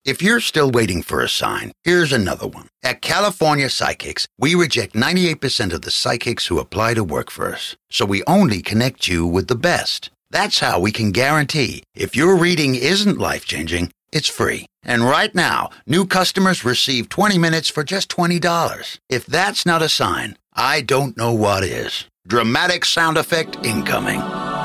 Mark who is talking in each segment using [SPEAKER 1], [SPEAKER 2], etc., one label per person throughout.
[SPEAKER 1] If you're still waiting for a sign, here's another one. At California Psychics, we reject 98% of the psychics who apply to work for us. So we only connect you with the best. That's how we can guarantee if your reading isn't life-changing, it's free. And right now, new customers receive 20 minutes for just $20. If that's not a sign, I don't know what is. Dramatic sound effect incoming.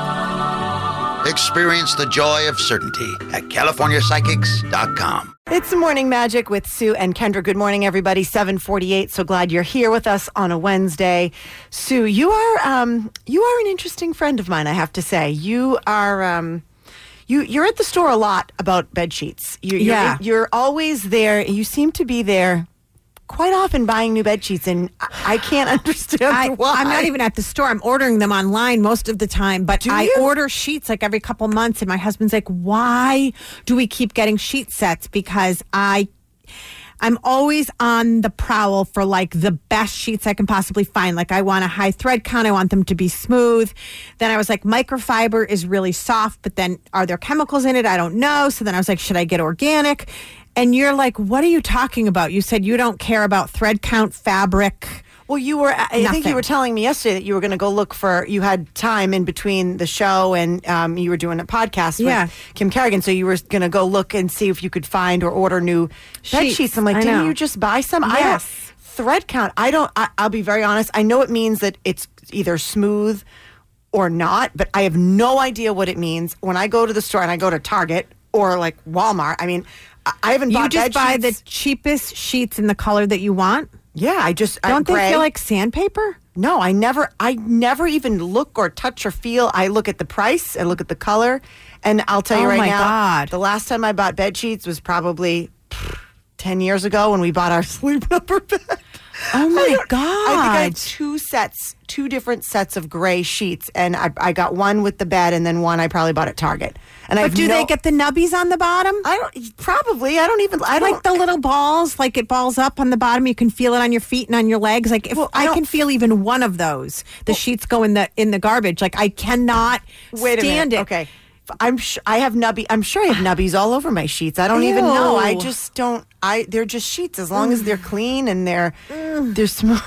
[SPEAKER 1] Experience the joy of certainty at CaliforniaPsychics.com.
[SPEAKER 2] It's the Morning Magic with Sue and Kendra. Good morning, everybody. 7:48. So glad you're here with us on a Wednesday. Sue, you are an interesting friend of mine, I have to say. You are you're at the store a lot about bed sheets. You're always there. You seem to be there quite often buying new bed sheets, and I can't understand why.
[SPEAKER 3] I'm not even at the store. I'm ordering them online most of the time, but I order sheets like every couple months, and my husband's like, why do we keep getting sheet sets? Because I'm always on the prowl for like the best sheets I can possibly find. Like I want a high thread count. I want them to be smooth. Then I was like, microfiber is really soft, but then are there chemicals in it? I don't know. So then I was like, should I get organic? And you're like, what are you talking about? You said you don't care about thread count, fabric.
[SPEAKER 2] Well, I think you were telling me yesterday that you were going to go look you had time in between the show and you were doing a podcast with Kim Kerrigan. So you were going to go look and see if you could find or order new bed sheets. I'm like, didn't you just buy some?
[SPEAKER 3] Yes.
[SPEAKER 2] Thread count. I'll be very honest. I know it means that it's either smooth or not, but I have no idea what it means. When I go to the store and I go to Target or like Walmart, I mean, I haven't bought bed sheets. You just buy
[SPEAKER 3] the cheapest sheets in the color that you want?
[SPEAKER 2] Yeah,
[SPEAKER 3] Don't they feel like sandpaper?
[SPEAKER 2] No, I never even look or touch or feel. I look at the price, I look at the color, and I'll tell you right now,
[SPEAKER 3] God.
[SPEAKER 2] The last time I bought bed sheets was probably 10 years ago when we bought our Sleep Number bed.
[SPEAKER 3] Oh my God.
[SPEAKER 2] I think I had two different sets of gray sheets, and I got one with the bed and then one I probably bought at Target. And
[SPEAKER 3] but do they get the nubbies on the bottom?
[SPEAKER 2] I don't
[SPEAKER 3] like the little balls, like it balls up on the bottom. You can feel it on your feet and on your legs. Like if I can feel even one of those, the sheets go in the garbage. Like I cannot stand it.
[SPEAKER 2] Okay. I'm sure I have nubbies all over my sheets. I don't even know. I just don't. They're just sheets as long as they're clean and they're smooth.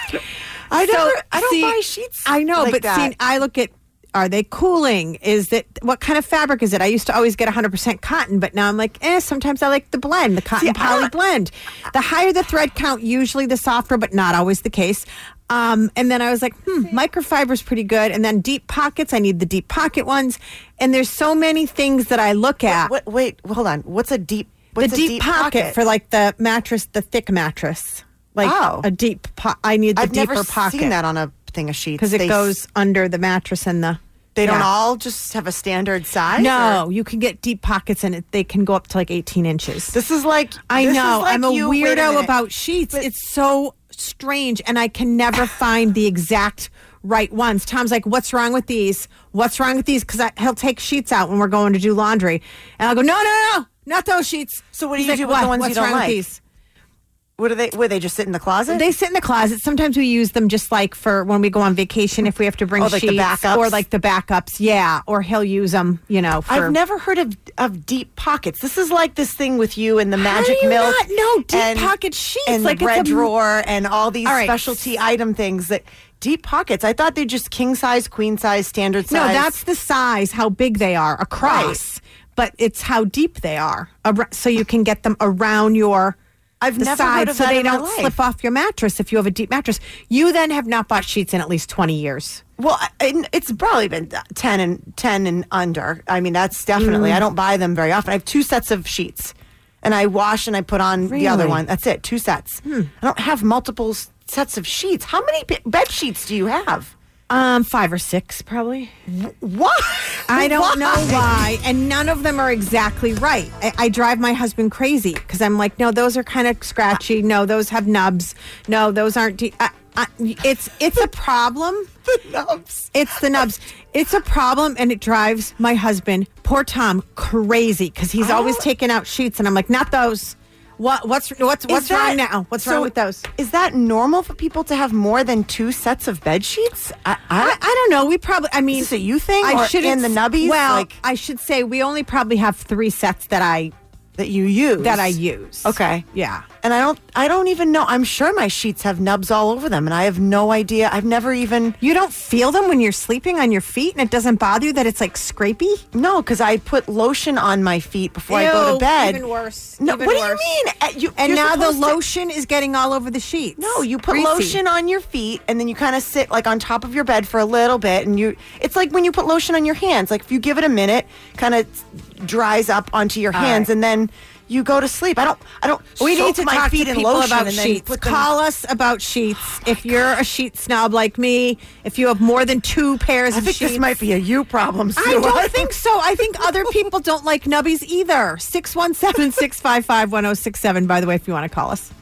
[SPEAKER 2] I don't buy sheets.
[SPEAKER 3] I know,
[SPEAKER 2] like
[SPEAKER 3] but
[SPEAKER 2] that.
[SPEAKER 3] See, I look at. Are they cooling? What kind of fabric is it? I used to always get 100% cotton, but now I'm like, sometimes I like the blend, the cotton poly blend. The higher the thread count, usually the softer, but not always the case. And then I was like, microfiber's pretty good. And then deep pockets, I need the deep pocket ones. And there's so many things that I look at.
[SPEAKER 2] Wait, hold on. What's a deep
[SPEAKER 3] pocket for like the mattress, the thick mattress. Like a deep I need the deeper pocket.
[SPEAKER 2] I've never seen that on a thing of sheets.
[SPEAKER 3] Because it goes under the mattress and the...
[SPEAKER 2] They don't all just have a standard size?
[SPEAKER 3] No, you can get deep pockets and they can go up to like 18 inches.
[SPEAKER 2] This is like...
[SPEAKER 3] I'm a weirdo about sheets. It's so strange and I can never find the exact right ones. Tom's like, what's wrong with these? What's wrong with these? Because he'll take sheets out when we're going to do laundry. And I'll go, no, not those sheets.
[SPEAKER 2] So what do you do with the ones you don't like? These? What are they? Where they just sit in the closet?
[SPEAKER 3] They sit in the closet. Sometimes we use them just like for when we go on vacation if we have to bring sheets.
[SPEAKER 2] The backups?
[SPEAKER 3] Or like the backups, yeah. Or he'll use them,
[SPEAKER 2] I've never heard of deep pockets. This is like this thing with you and the magic milk.
[SPEAKER 3] No, deep pocket sheets.
[SPEAKER 2] And
[SPEAKER 3] like
[SPEAKER 2] the red drawer and all these specialty item things that... Deep pockets. I thought they're just king size, queen size, standard size.
[SPEAKER 3] No, that's the size, how big they are across. Right. But it's how deep they are. So you can get them around your...
[SPEAKER 2] I've never heard of that in my life.
[SPEAKER 3] So they don't slip off your mattress if you have a deep mattress. You then have not bought sheets in at least 20 years.
[SPEAKER 2] Well, it's probably been 10 and under. I mean, that's definitely, I don't buy them very often. I have 2 sets of sheets and I wash and I put on the other one. That's it, 2 sets. I don't have multiple sets of sheets. How many bed sheets do you have?
[SPEAKER 3] 5 or 6, probably.
[SPEAKER 2] What?
[SPEAKER 3] I don't know why. And none of them are exactly right. I drive my husband crazy because I'm like, no, those are kind of scratchy. No, those have nubs. No, those aren't. It's a problem.
[SPEAKER 2] The nubs.
[SPEAKER 3] It's the nubs. It's a problem, and it drives my husband, poor Tom, crazy because he's always taking out sheets, and I'm like, not those. What's wrong now? What's wrong with those?
[SPEAKER 2] Is that normal for people to have more than 2 sets of bed sheets?
[SPEAKER 3] I don't know. We probably. I mean,
[SPEAKER 2] is this a you thing? Or in the nubbies?
[SPEAKER 3] Well, I should say we only probably have 3 sets that I
[SPEAKER 2] that you use.
[SPEAKER 3] That I use.
[SPEAKER 2] Okay.
[SPEAKER 3] Yeah.
[SPEAKER 2] And I don't even know. I'm sure my sheets have nubs all over them, and I have no idea. I've never even.
[SPEAKER 3] You don't feel them when you're sleeping on your feet, and it doesn't bother you that it's like scrapey?
[SPEAKER 2] No, because I put lotion on my feet before I go to bed.
[SPEAKER 3] Even worse.
[SPEAKER 2] No,
[SPEAKER 3] even
[SPEAKER 2] what
[SPEAKER 3] worse.
[SPEAKER 2] do you mean?
[SPEAKER 3] And
[SPEAKER 2] you're
[SPEAKER 3] now the
[SPEAKER 2] supposed to-
[SPEAKER 3] lotion is getting all over the sheets.
[SPEAKER 2] No, you put
[SPEAKER 3] Greasy.
[SPEAKER 2] lotion on your feet, and then you kind of sit like on top of your bed for a little bit, and it's like when you put lotion on your hands. Like if you give it a minute, kind of dries up onto your hands, and then you go to sleep. I don't.
[SPEAKER 3] We
[SPEAKER 2] soak
[SPEAKER 3] need to
[SPEAKER 2] my
[SPEAKER 3] talk
[SPEAKER 2] feet
[SPEAKER 3] to
[SPEAKER 2] in
[SPEAKER 3] people
[SPEAKER 2] lotion
[SPEAKER 3] about
[SPEAKER 2] and then
[SPEAKER 3] sheets.
[SPEAKER 2] put them-
[SPEAKER 3] Call us about sheets. If you're a sheet snob like me, if you have more than 2 pairs
[SPEAKER 2] I
[SPEAKER 3] of
[SPEAKER 2] think
[SPEAKER 3] sheets.
[SPEAKER 2] this might be a you problem, Sue.
[SPEAKER 3] I don't think so. I think other people don't like nubbies either. 617-655-1067, by the way, if you want to call us.